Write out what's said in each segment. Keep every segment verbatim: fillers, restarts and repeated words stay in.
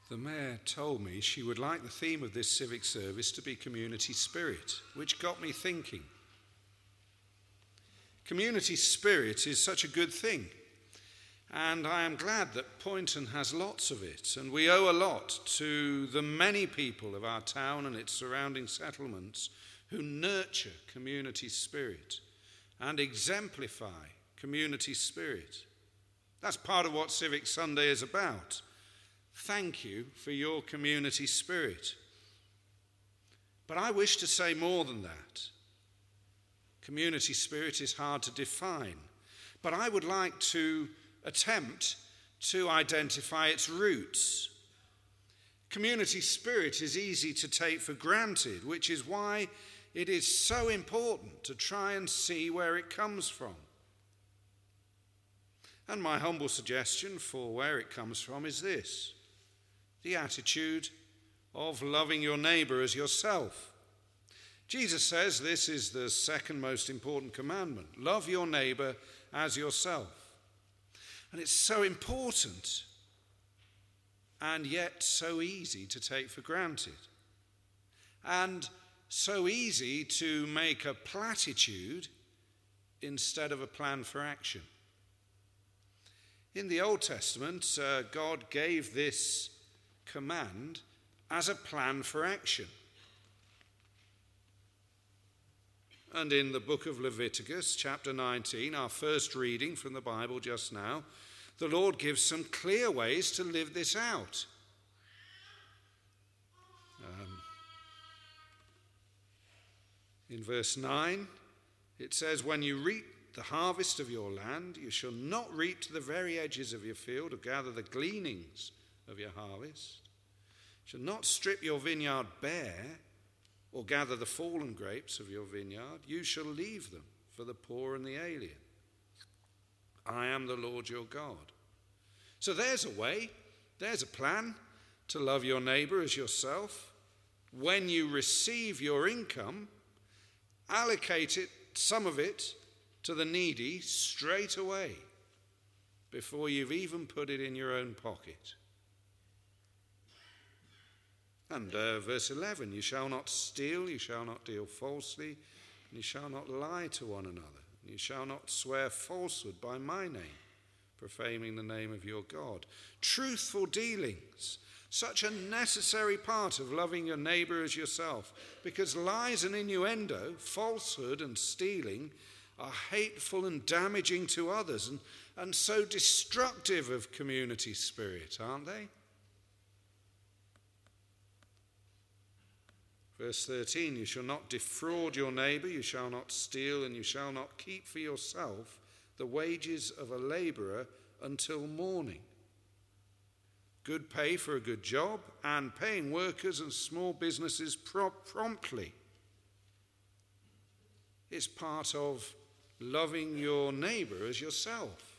The mayor told me she would like the theme of this civic service to be community spirit, which got me thinking. Community spirit is such a good thing, and I am glad that Poynton has lots of it, and we owe a lot to the many people of our town and its surrounding settlements who nurture community spirit and exemplify community spirit. That's part of what Civic Sunday is about. Thank you for your community spirit. But I wish to say more than that. Community spirit is hard to define, but I would like to attempt to identify its roots. Community spirit is easy to take for granted, which is why it is so important to try and see where it comes from. And my humble suggestion for where it comes from is this: the attitude of loving your neighbor as yourself. Jesus says this is the second most important commandment. Love your neighbor as yourself. And it's so important and yet so easy to take for granted. And so easy to make a platitude instead of a plan for action. In the Old Testament, uh, God gave this command as a plan for action. And in the book of Leviticus, chapter nineteen, our first reading from the Bible just now, the Lord gives some clear ways to live this out. Um, in verse nine, it says, "When you reap the harvest of your land, you shall not reap to the very edges of your field or gather the gleanings of your harvest. You shall not strip your vineyard bare or gather the fallen grapes of your vineyard. You shall leave them for the poor and the alien. I am the Lord your God." So there's a way, there's a plan to love your neighbor as yourself. When you receive your income, allocate it, some of it, to the needy straight away, before you've even put it in your own pocket. And uh, verse eleven, "You shall not steal, you shall not deal falsely, and you shall not lie to one another. And you shall not swear falsehood by my name, profaning the name of your God." Truthful dealings, such a necessary part of loving your neighbor as yourself, because lies and innuendo, falsehood and stealing are hateful and damaging to others, and, and so destructive of community spirit, aren't they? Verse thirteen, "You shall not defraud your neighbor, you shall not steal, and you shall not keep for yourself the wages of a laborer until morning." Good pay for a good job, and paying workers and small businesses pro- promptly. It's part of loving your neighbor as yourself.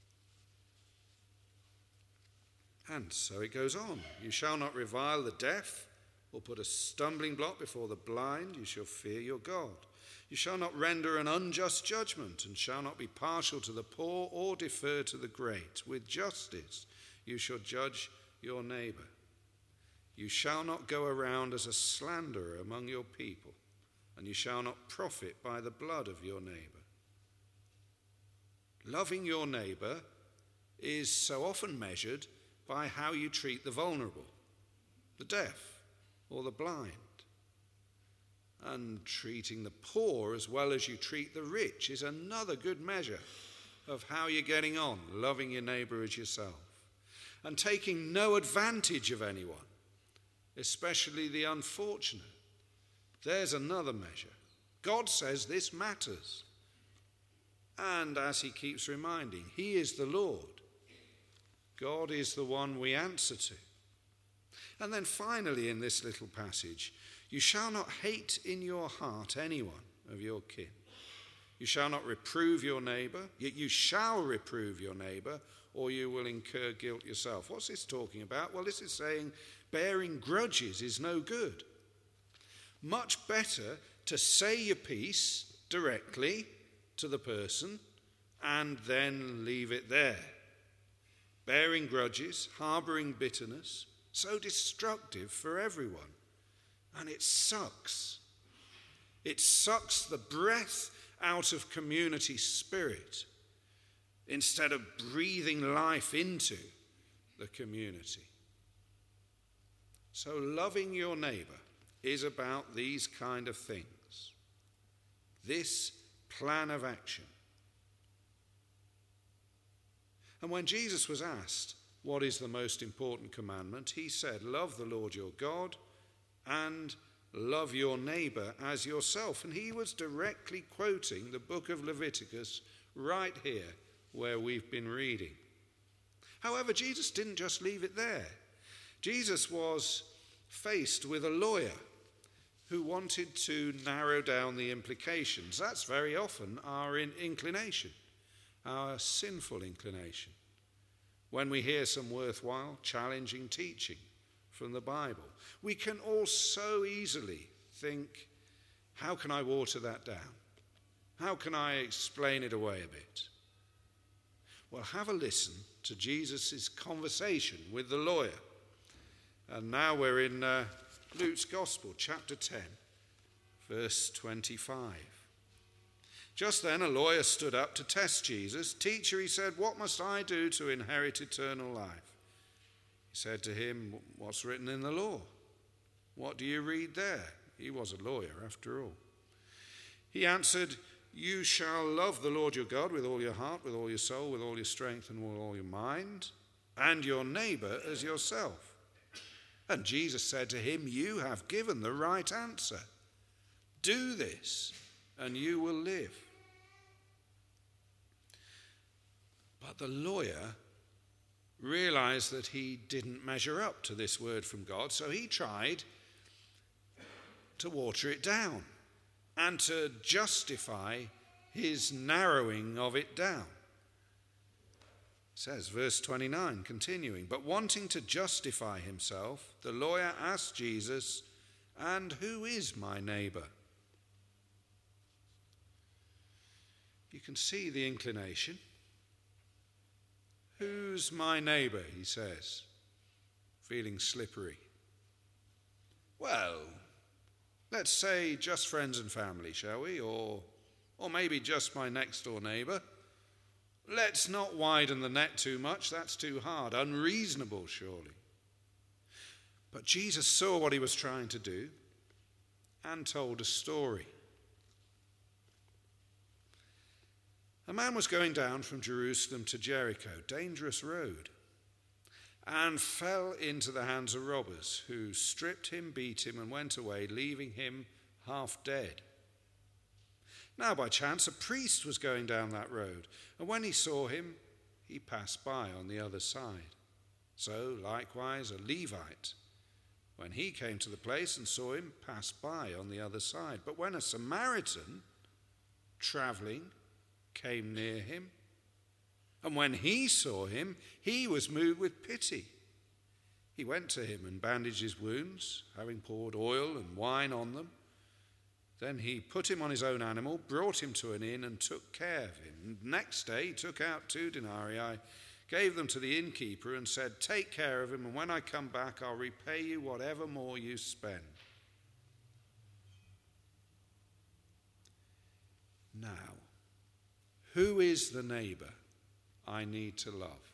And so it goes on. "You shall not revile the deaf, or put a stumbling block before the blind. You shall fear your God. You shall not render an unjust judgment, and shall not be partial to the poor or defer to the great. With justice you shall judge your neighbor. You shall not go around as a slanderer among your people, and you shall not profit by the blood of your neighbor." Loving your neighbor is so often measured by how you treat the vulnerable, the deaf, or the blind. And treating the poor as well as you treat the rich is another good measure of how you're getting on, loving your neighbor as yourself. And taking no advantage of anyone, especially the unfortunate. There's another measure. God says this matters. And as he keeps reminding, he is the Lord. God is the one we answer to. And then finally in this little passage, "You shall not hate in your heart anyone of your kin. You shall not reprove your neighbor, yet you shall reprove your neighbor, or you will incur guilt yourself." What's this talking about? Well, this is saying bearing grudges is no good. Much better to say your piece directly to the person and then leave it there. Bearing grudges, harboring bitterness, so destructive for everyone. And it sucks. It sucks the breath out of community spirit instead of breathing life into the community. So loving your neighbour is about these kind of things. This plan of action. And when Jesus was asked, what is the most important commandment? He said, love the Lord your God and love your neighbour as yourself. And he was directly quoting the book of Leviticus right here where we've been reading. However, Jesus didn't just leave it there. Jesus was faced with a lawyer who wanted to narrow down the implications. That's very often our inclination, our sinful inclination, when we hear some worthwhile, challenging teaching from the Bible. We can all so easily think, how can I water that down? How can I explain it away a bit? Well, have a listen to Jesus' conversation with the lawyer. And now we're in uh, Luke's Gospel, chapter ten, verse twenty-five. Just then a lawyer stood up to test Jesus. Teacher, he said, what must I do to inherit eternal life? He said to him, what's written in the law? What do you read there? He was a lawyer after all. He answered, you shall love the Lord your God with all your heart, with all your soul, with all your strength, and with all your mind, and your neighbour as yourself. And Jesus said to him, you have given the right answer. Do this, and you will live. But the lawyer realized that he didn't measure up to this word from God, so he tried to water it down and to justify his narrowing of it down. It says, verse twenty-nine, continuing, but wanting to justify himself, the lawyer asked Jesus, and who is my neighbour? You can see the inclination. Who's my neighbour, he says, feeling slippery. Well, let's say just friends and family, shall we? Or, or maybe just my next door neighbour. Let's not widen the net too much. That's too hard. Unreasonable, surely. But Jesus saw what he was trying to do and told a story. A man was going down from Jerusalem to Jericho, dangerous road, and fell into the hands of robbers, who stripped him, beat him, and went away, leaving him half dead. Now, by chance, a priest was going down that road, and when he saw him, he passed by on the other side. So, likewise, a Levite, when he came to the place and saw him, passed by on the other side. But when a Samaritan, traveling, came near him, and when he saw him, he was moved with pity. He went to him and bandaged his wounds, having poured oil and wine on them. Then he put him on his own animal, brought him to an inn, and took care of him. And next day he took out two denarii, gave them to the innkeeper, and said, take care of him, and when I come back, I'll repay you whatever more you spend. Now, who is the neighbour I need to love?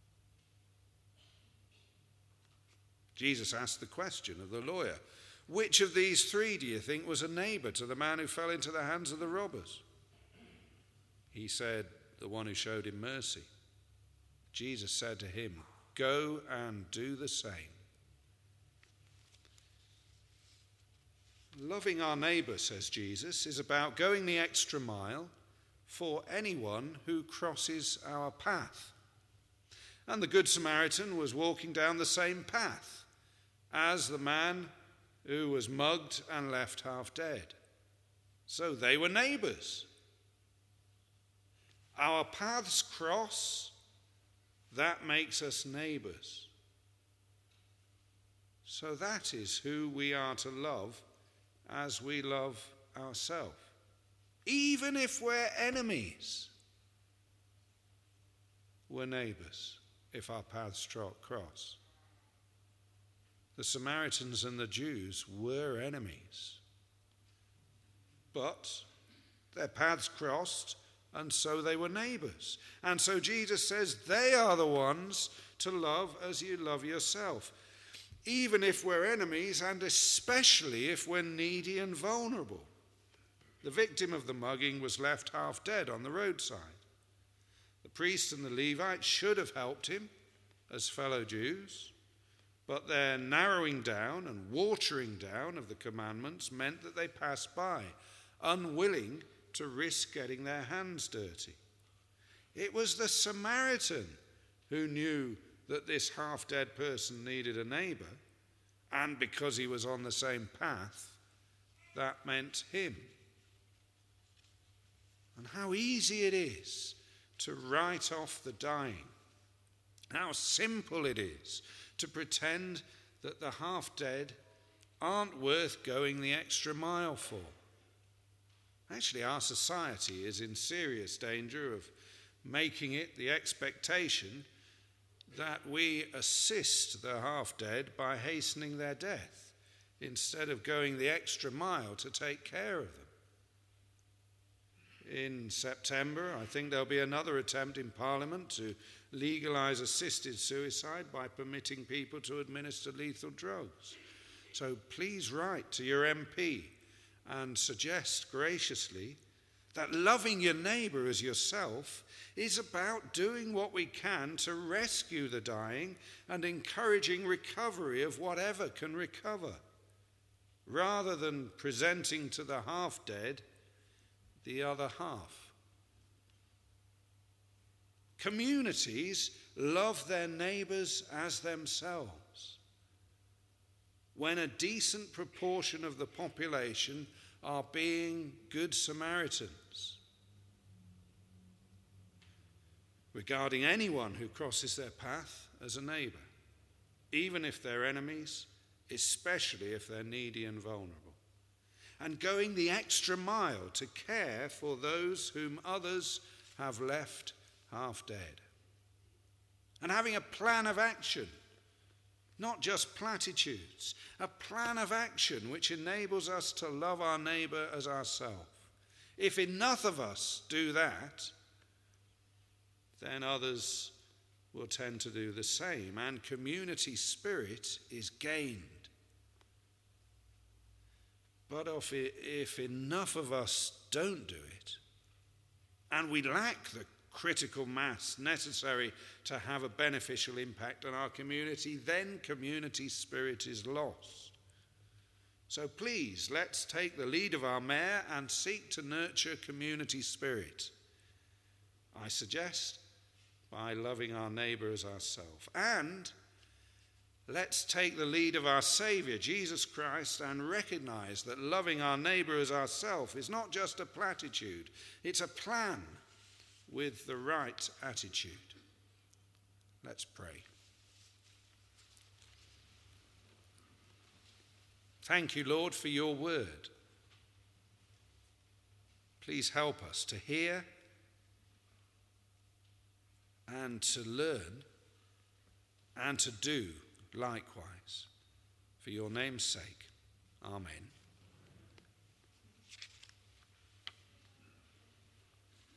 Jesus asked the question of the lawyer. Which of these three do you think was a neighbour to the man who fell into the hands of the robbers? He said, the one who showed him mercy. Jesus said to him, go and do the same. Loving our neighbour, says Jesus, is about going the extra mile for anyone who crosses our path. And the Good Samaritan was walking down the same path as the man who was mugged and left half dead. So they were neighbours. Our paths cross, that makes us neighbours. So that is who we are to love as we love ourselves. Even if we're enemies, we're neighbours if our paths cross. The Samaritans and the Jews were enemies. But their paths crossed, and so they were neighbors. And so Jesus says they are the ones to love as you love yourself, even if we're enemies and especially if we're needy and vulnerable. The victim of the mugging was left half dead on the roadside. The priest and the Levite should have helped him as fellow Jews, but their narrowing down and watering down of the commandments meant that they passed by, unwilling to risk getting their hands dirty. It was the Samaritan who knew that this half-dead person needed a neighbor, and because he was on the same path, that meant him. And how easy it is to write off the dying. How simple it is to pretend that the half-dead aren't worth going the extra mile for. Actually, our society is in serious danger of making it the expectation that we assist the half-dead by hastening their death instead of going the extra mile to take care of them. In September, I think there'll be another attempt in Parliament to legalise assisted suicide by permitting people to administer lethal drugs. So please write to your M P and suggest graciously that loving your neighbour as yourself is about doing what we can to rescue the dying and encouraging recovery of whatever can recover, rather than presenting to the half-dead the other half. Communities love their neighbours as themselves. When a decent proportion of the population are being good Samaritans, regarding anyone who crosses their path as a neighbour, even if they're enemies, especially if they're needy and vulnerable, and going the extra mile to care for those whom others have left half dead, and having a plan of action, not just platitudes, a plan of action which enables us to love our neighbour as ourselves. If enough of us do that, then others will tend to do the same, and community spirit is gained. But if, it, if enough of us don't do it, and we lack the critical mass necessary to have a beneficial impact on our community, then community spirit is lost. So please, let's take the lead of our mayor and seek to nurture community spirit. I suggest by loving our neighbour as ourselves. And let's take the lead of our Saviour, Jesus Christ, and recognise that loving our neighbour as ourselves is not just a platitude, it's a plan with the right attitude. Let's pray. Thank you, Lord, for your word. Please help us to hear and to learn and to do likewise. For your name's sake, amen.